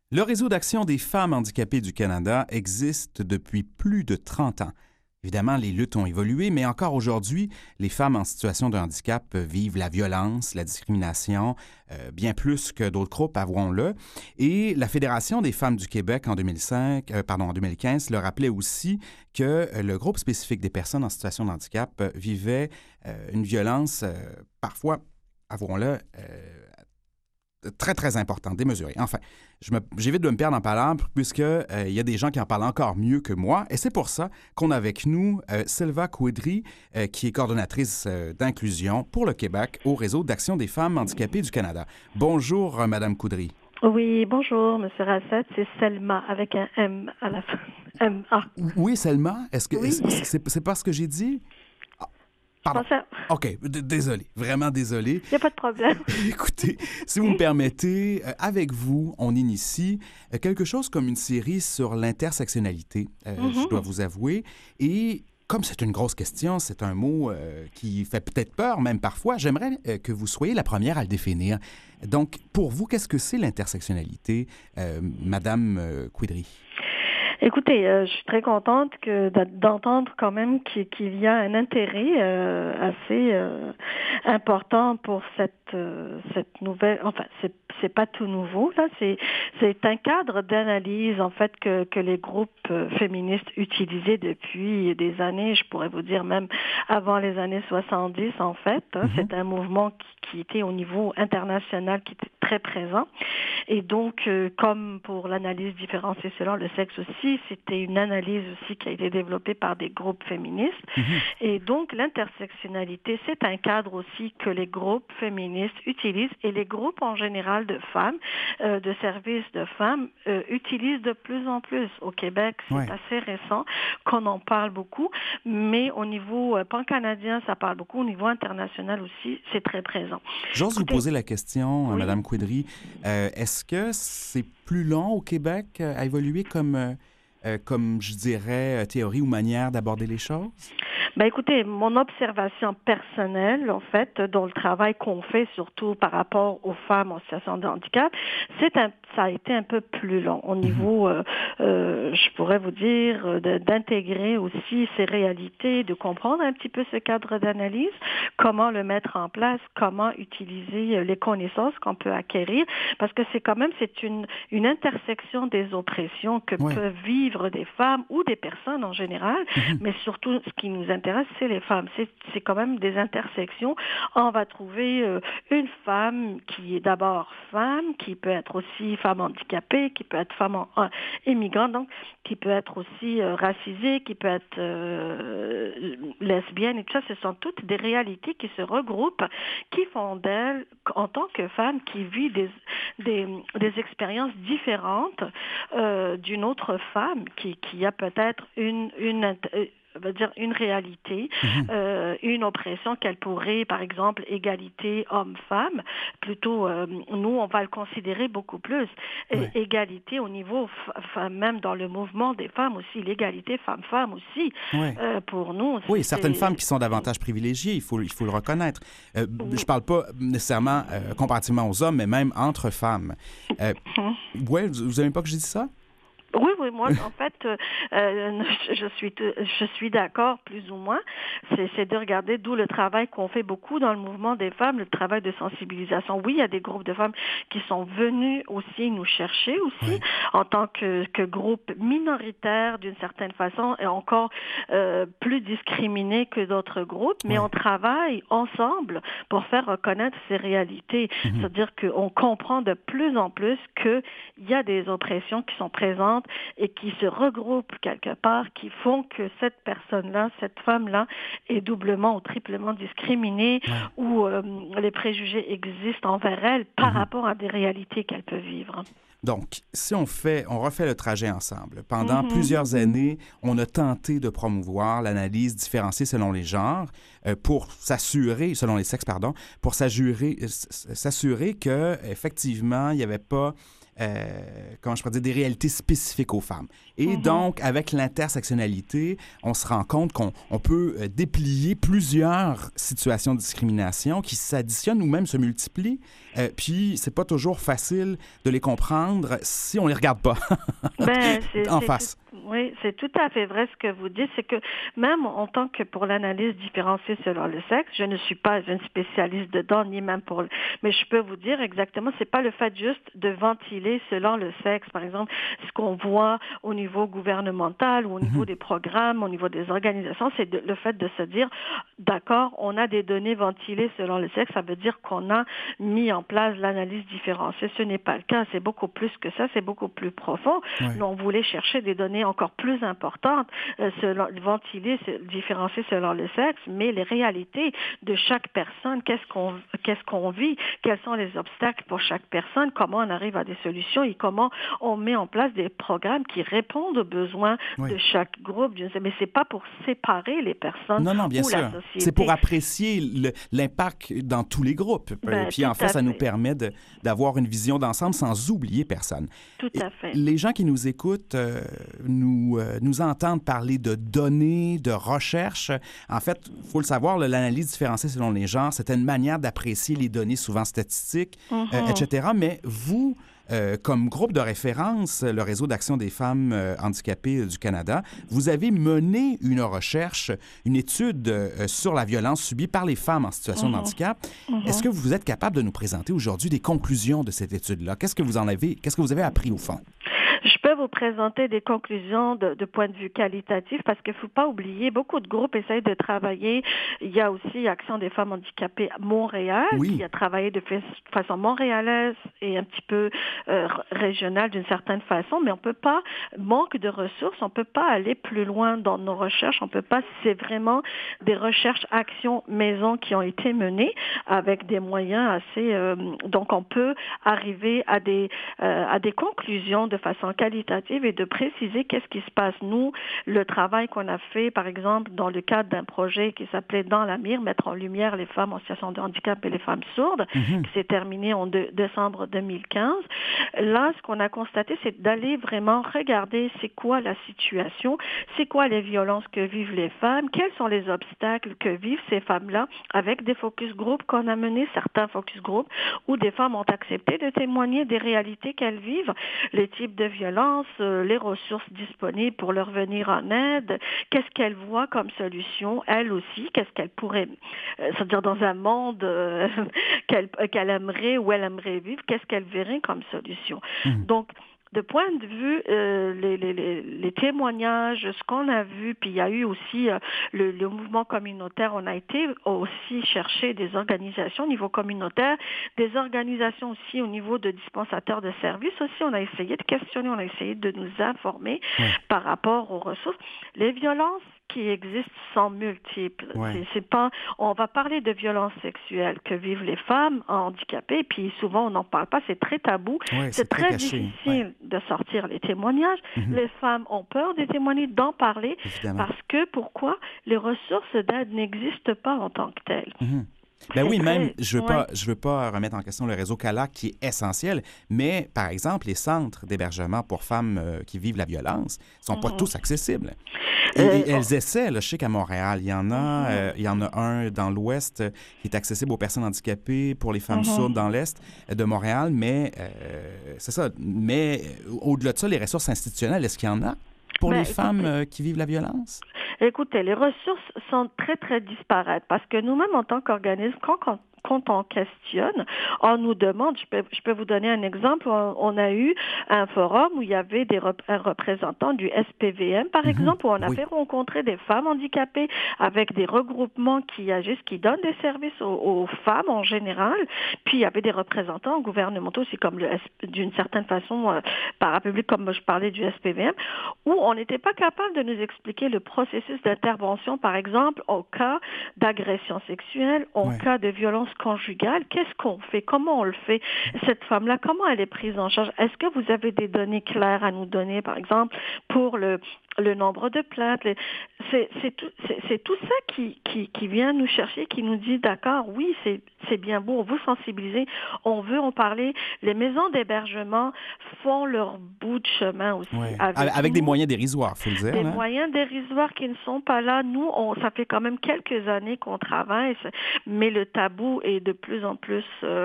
Le Réseau d'action des femmes handicapées du Canada existe depuis plus de 30 ans. Évidemment, les luttes ont évolué, mais encore aujourd'hui, les femmes en situation de handicap vivent la violence, la discrimination, bien plus que d'autres groupes, avouons-le. Et la Fédération des femmes du Québec en 2015 le rappelait aussi que le groupe spécifique des personnes en situation de handicap vivait une violence parfois, avouons-le, très, très importante, démesurée. Enfin, j'évite de me perdre en palabres puisqu'il y a des gens qui en parlent encore mieux que moi. Et c'est pour ça qu'on a avec nous Sylva Coudry, qui est coordonnatrice d'inclusion pour le Québec au Réseau d'action des femmes handicapées du Canada. Bonjour, Madame Coudry. Oui, bonjour, M. Rassett. C'est Selma avec un M à la fin. M-A. Oui, Selma. Est-ce que Oui. c'est pas ce que j'ai dit? Pardon. OK, désolé, vraiment désolé. Il n'y a pas de problème. Écoutez, si vous me permettez, avec vous, on initie quelque chose comme une série sur l'intersectionnalité, je dois vous avouer. Et comme c'est une grosse question, c'est un mot qui fait peut-être peur, même parfois, j'aimerais que vous soyez la première à le définir. Donc, pour vous, qu'est-ce que c'est l'intersectionnalité, Madame Coudry? Écoutez, je suis très contente d'entendre quand même qu'il y a un intérêt assez important pour cette nouvelle. Enfin, c'est pas tout nouveau là. C'est un cadre d'analyse en fait que les groupes féministes utilisaient depuis des années. Je pourrais vous dire même avant les années 70 en fait. C'est un mouvement qui était au niveau international, qui était très présent. Et donc, comme pour l'analyse différenciée selon le sexe aussi, c'était une analyse aussi qui a été développée par des groupes féministes. Et donc, l'intersectionnalité, c'est un cadre aussi que les groupes féministes utilisent et les groupes en général de femmes, de services de femmes, utilisent de plus en plus. Au Québec, c'est assez récent qu'on en parle beaucoup, mais au niveau pan-canadien, ça parle beaucoup. Au niveau international aussi, c'est très présent. J'ose vous poser la question, Madame Coudry. Est-ce que c'est plus long au Québec à évoluer comme je dirais, théorie ou manière d'aborder les choses? Ben écoutez, mon observation personnelle, en fait, dans le travail qu'on fait, surtout par rapport aux femmes en situation de handicap, ça a été un peu plus long au niveau, je pourrais vous dire, d'intégrer aussi ces réalités, de comprendre un petit peu ce cadre d'analyse, comment le mettre en place, comment utiliser les connaissances qu'on peut acquérir, parce que c'est une intersection des oppressions que peuvent vivre des femmes ou des personnes en général, mais surtout ce qui nous intéresse, c'est les femmes. C'est quand même des intersections. On va trouver une femme qui est d'abord femme, qui peut être aussi femme handicapée, qui peut être femme immigrante, donc qui peut être aussi racisée, qui peut être lesbienne, et tout ça, ce sont toutes des réalités qui se regroupent, qui font d'elle, en tant que femme, qui vit des expériences différentes d'une autre femme qui a peut-être une réalité, une oppression qu'elle pourrait, par exemple, égalité homme-femme, plutôt, nous, on va le considérer beaucoup plus. Égalité au niveau, même dans le mouvement des femmes aussi, l'égalité femme-femme aussi, pour nous. Oui, certaines femmes qui sont davantage privilégiées, il faut le reconnaître. Je ne parle pas nécessairement comparativement aux hommes, mais même entre femmes. Vous n'aimez pas que je dise ça? Oui, moi, en fait, je suis d'accord, plus ou moins. C'est de regarder d'où le travail qu'on fait beaucoup dans le mouvement des femmes, le travail de sensibilisation. Oui, il y a des groupes de femmes qui sont venus aussi nous chercher aussi, en tant que groupe minoritaire d'une certaine façon et encore plus discriminé que d'autres groupes, mais on travaille ensemble pour faire reconnaître ces réalités. C'est-à-dire qu'on comprend de plus en plus qu'il y a des oppressions qui sont présentes et qui se regroupent quelque part, qui font que cette personne-là, cette femme-là, est doublement ou triplement discriminée, ou les préjugés existent envers elle par rapport à des réalités qu'elle peut vivre. Donc, si on refait le trajet ensemble. Pendant plusieurs années, on a tenté de promouvoir l'analyse différenciée selon les genres pour s'assurer, selon les sexes, pardon, pour s'assurer qu'effectivement, il n'y avait pas comment je pourrais dire, des réalités spécifiques aux femmes. Et donc, avec l'intersectionnalité, on se rend compte qu'on peut déplier plusieurs situations de discrimination qui s'additionnent ou même se multiplient. Puis, c'est pas toujours facile de les comprendre si on les regarde pas en face. Oui, c'est tout à fait vrai ce que vous dites. C'est que même en tant que pour l'analyse différenciée selon le sexe, je ne suis pas une spécialiste dedans, ni même pour... Mais je peux vous dire exactement, c'est pas le fait juste de ventiler selon le sexe. Par exemple, ce qu'on voit au niveau gouvernemental ou au niveau des programmes, au niveau des organisations, c'est le fait de se dire, d'accord, on a des données ventilées selon le sexe, ça veut dire qu'on a mis en place l'analyse différenciée. Ce n'est pas le cas, c'est beaucoup plus que ça, c'est beaucoup plus profond. Ouais. Mais on voulait chercher des données encore plus importantes, ventilées, différenciées selon le sexe, mais les réalités de chaque personne, qu'est-ce qu'on vit, quels sont les obstacles pour chaque personne, comment on arrive à des solutions et comment on met en place des programmes qui répondent aux besoins de chaque groupe. Mais c'est pas pour séparer les personnes bien ou sûr. la société. C'est pour apprécier l'impact dans tous les groupes. Puis en fait, ça nous permet d'avoir une vision d'ensemble sans oublier personne. Tout à fait. Les gens qui nous écoutent nous entendent parler de données, de recherche. En fait, il faut le savoir, l'analyse différenciée selon les genres, c'était une manière d'apprécier les données souvent statistiques, etc. Mais vous, comme groupe de référence, le Réseau d'action des femmes handicapées du Canada, vous avez mené une recherche, une étude sur la violence subie par les femmes en situation de handicap. Est-ce que vous êtes capable de nous présenter aujourd'hui des conclusions de cette étude-là? Qu'est-ce que vous avez appris au fond? Je peux vous présenter des conclusions de point de vue qualitatif parce qu'il ne faut pas oublier, beaucoup de groupes essayent de travailler. Il y a aussi Action des femmes handicapées à Montréal qui a travaillé de façon montréalaise et un petit peu régionale d'une certaine façon, mais on ne peut pas, manque de ressources, on ne peut pas aller plus loin dans nos recherches. On peut pas, c'est vraiment des recherches actions maison qui ont été menées avec des moyens assez... donc on peut arriver à des conclusions de façon qualitative et de préciser qu'est-ce qui se passe. Nous, le travail qu'on a fait, par exemple, dans le cadre d'un projet qui s'appelait Dans la mire, mettre en lumière les femmes en situation de handicap et les femmes sourdes, qui s'est terminé en décembre 2015. Là, ce qu'on a constaté, c'est d'aller vraiment regarder c'est quoi la situation, c'est quoi les violences que vivent les femmes, quels sont les obstacles que vivent ces femmes-là, avec des focus group qu'on a menés, certains focus group, où des femmes ont accepté de témoigner des réalités qu'elles vivent, les types de violences, les ressources disponibles pour leur venir en aide, qu'est-ce qu'elles voient comme solution, elles aussi, qu'est-ce qu'elles pourraient, c'est-à-dire dans un monde qu'elle aimerait ou elle aimerait vivre, qu'est-ce qu'elles verraient comme solution. Donc, de point de vue, les témoignages, ce qu'on a vu, puis il y a eu aussi le mouvement communautaire, on a été aussi chercher des organisations au niveau communautaire, des organisations aussi au niveau de dispensateurs de services aussi, on a essayé de questionner, on a essayé de nous informer par rapport aux ressources. Les violences qui existent sont multiples. C'est pas, on va parler de violences sexuelles que vivent les femmes handicapées, puis souvent on n'en parle pas, c'est très tabou. C'est très difficile de sortir les témoignages. Les femmes ont peur de témoigner, d'en parler, parce que, pourquoi? Les ressources d'aide n'existent pas en tant que telles. Ben oui, même, je veux pas remettre en question le réseau CALAC qui est essentiel, mais par exemple, les centres d'hébergement pour femmes qui vivent la violence sont pas tous accessibles. Et elles essaient, là, je sais qu'à Montréal, il y en a un dans l'Ouest qui est accessible aux personnes handicapées pour les femmes sourdes dans l'Est de Montréal, mais c'est ça. Mais au-delà de ça, les ressources institutionnelles, est-ce qu'il y en a pour les femmes qui vivent la violence? Écoutez, les ressources sont très, très disparates parce que nous-mêmes, en tant qu'organisme, quand on questionne, on nous demande, je peux vous donner un exemple, on a eu un forum où il y avait un représentant du SPVM, par exemple, où on a fait rencontrer des femmes handicapées avec des regroupements qui agissent, qui donnent des services aux femmes en général, puis il y avait des représentants gouvernementaux aussi, comme d'une certaine façon, parapublic, comme je parlais du SPVM, où on n'était pas capable de nous expliquer le processus d'intervention, par exemple, au cas d'agression sexuelle, au cas de violence conjugale, qu'est-ce qu'on fait? Comment on le fait? Cette femme-là, comment elle est prise en charge? Est-ce que vous avez des données claires à nous donner, par exemple, pour le nombre de plaintes. C'est tout ça qui vient nous chercher, qui nous dit, d'accord, oui, c'est bien beau, on veut sensibiliser, on veut en parler. Les maisons d'hébergement font leur bout de chemin aussi. Ouais. Avec des moyens dérisoires, il faut le dire. Des moyens dérisoires qui ne sont pas là. Nous, ça fait quand même quelques années qu'on travaille, mais le tabou est de plus en plus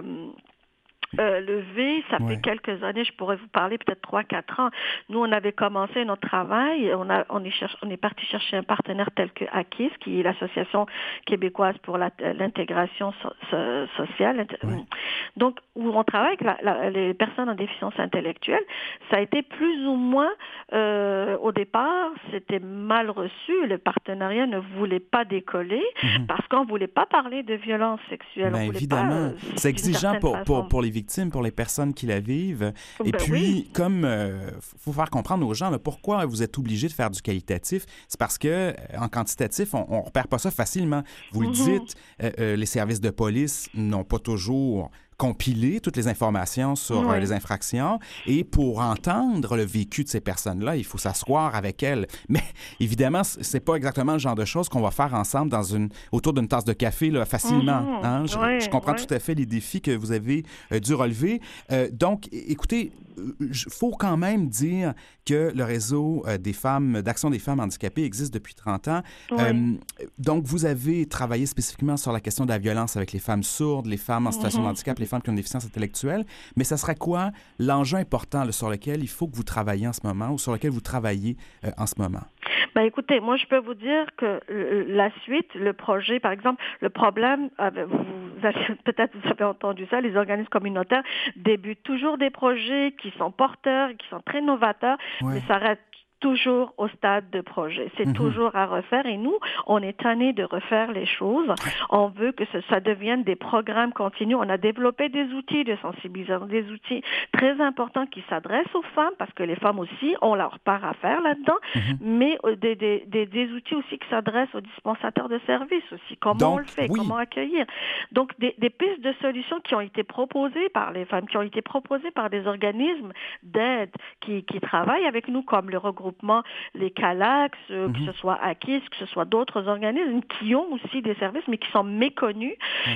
levé. Ça fait quelques années, je pourrais vous parler peut-être 3-4 ans. Nous, on avait commencé notre travail. On est parti chercher un partenaire tel que ACIS, qui est l'Association québécoise pour l'intégration sociale. Donc, où on travaille avec les personnes en déficience intellectuelle. Ça a été plus ou moins, au départ, c'était mal reçu. Le partenariat ne voulait pas décoller parce qu'on ne voulait pas parler de violence sexuelle. Ben, évidemment. C'est exigeant pour les victimes, pour les personnes qui la vivent. Et puis, comme faut faire comprendre aux gens pourquoi vous êtes obligés de faire du qualitatif, c'est parce que en quantitatif, on ne repère pas ça facilement. Vous le dites, les services de police n'ont pas toujours compiler toutes les informations sur les infractions. Et pour entendre le vécu de ces personnes-là, il faut s'asseoir avec elles. Mais évidemment, c'est pas exactement le genre de choses qu'on va faire ensemble autour d'une tasse de café là, facilement. Hein? Je comprends tout à fait les défis que vous avez dû relever. Donc, écoutez, il faut quand même dire que le réseau d'action des femmes handicapées existe depuis 30 ans. Donc, vous avez travaillé spécifiquement sur la question de la violence avec les femmes sourdes, les femmes en situation de handicap, les femmes qui ont une déficience intellectuelle. Mais ça serait quoi l'enjeu important sur lequel il faut que vous travailliez en ce moment ou sur lequel vous travaillez en ce moment? Ben écoutez, moi je peux vous dire que la suite, le projet, par exemple, le problème, peut-être vous avez entendu ça, les organismes communautaires débutent toujours des projets qui sont porteurs, qui sont très novateurs, mais ça reste toujours au stade de projet. C'est toujours à refaire et nous, on est tannés de refaire les choses. On veut que ça devienne des programmes continus. On a développé des outils de sensibilisation, des outils très importants qui s'adressent aux femmes parce que les femmes aussi ont leur part à faire là-dedans, mais des outils aussi qui s'adressent aux dispensateurs de services aussi. Comment on le fait, comment accueillir. Donc, des pistes de solutions qui ont été proposées par les femmes, qui ont été proposées par des organismes d'aide qui travaillent avec nous, comme le regroupement les CALAX, que ce soit ACIS, que ce soit d'autres organismes qui ont aussi des services, mais qui sont méconnus.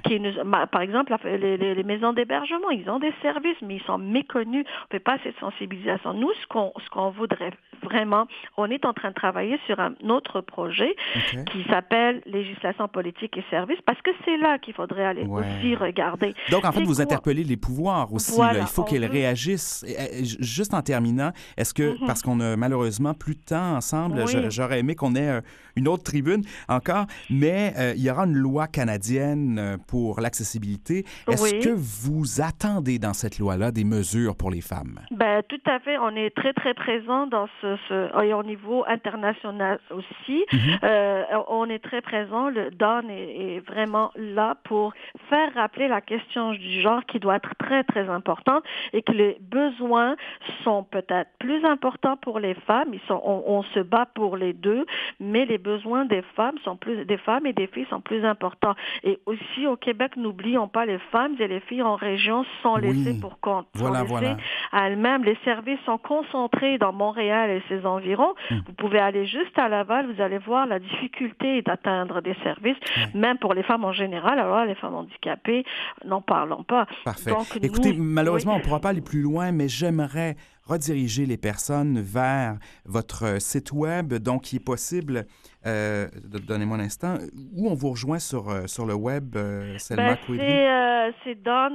Par exemple, les maisons d'hébergement, ils ont des services, mais ils sont méconnus. On ne fait pas cette sensibilisation. Nous, ce qu'on voudrait vraiment, on est en train de travailler sur un autre projet qui s'appelle Législation politique et services, parce que c'est là qu'il faudrait aller aussi regarder. Donc, en fait, vous interpellez les pouvoirs aussi. Voilà, il faut qu'ils réagissent. Juste en terminant, est-ce que, parce qu'on a malheureusement plus de temps ensemble, j'aurais aimé qu'on ait une autre tribune encore, mais il y aura une loi canadienne pour l'accessibilité. Est-ce que vous attendez dans cette loi-là des mesures pour les femmes? Ben, tout à fait. On est très, très présent dans et au niveau international aussi. On est très présent. Le DON est vraiment là pour faire rappeler la question du genre qui doit être très, très importante et que les besoins sont peut-être plus importants pour les femmes. On se bat pour les deux, mais les besoins des femmes et des filles sont plus importants. Et aussi, au Québec, n'oublions pas, les femmes et les filles en région sont laissées pour compte. À elles-mêmes. Les services sont concentrés dans Montréal et ses environs. Vous pouvez aller juste à Laval, vous allez voir la difficulté d'atteindre des services, même pour les femmes en général. Alors les femmes handicapées, n'en parlons pas. Parfait. Donc, écoutez, malheureusement, on ne pourra pas aller plus loin, mais j'aimerais rediriger les personnes vers votre site web, donc qui est possible, donnez-moi un instant, où on vous rejoint sur le web, Selma Quidry? C'est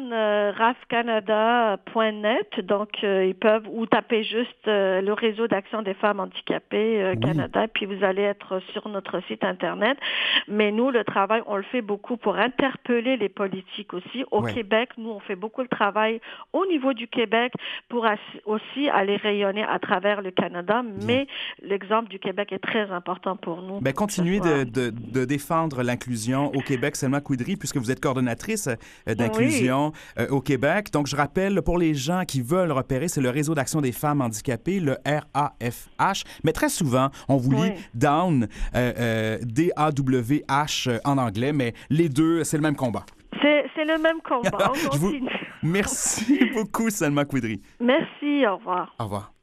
donrafcanada.net, donc ils peuvent, ou taper juste le réseau d'action des femmes handicapées Canada, puis vous allez être sur notre site Internet. Mais nous, le travail, on le fait beaucoup pour interpeller les politiques aussi. Au Québec, nous, on fait beaucoup le travail au niveau du Québec pour aussi aller rayonner à travers le Canada, mais l'exemple du Québec est très important pour nous. Bien, continuez de défendre l'inclusion au Québec, Selma Quidry, puisque vous êtes coordonnatrice d'inclusion au Québec. Donc, je rappelle, pour les gens qui veulent repérer, c'est le Réseau d'action des femmes handicapées, le RAFH, mais très souvent, on vous lit DOWN, D-A-W-H en anglais, mais les deux, c'est le même combat. C'est le même combat. On continue. Merci beaucoup, Selma Quidry. Merci, au revoir. Au revoir.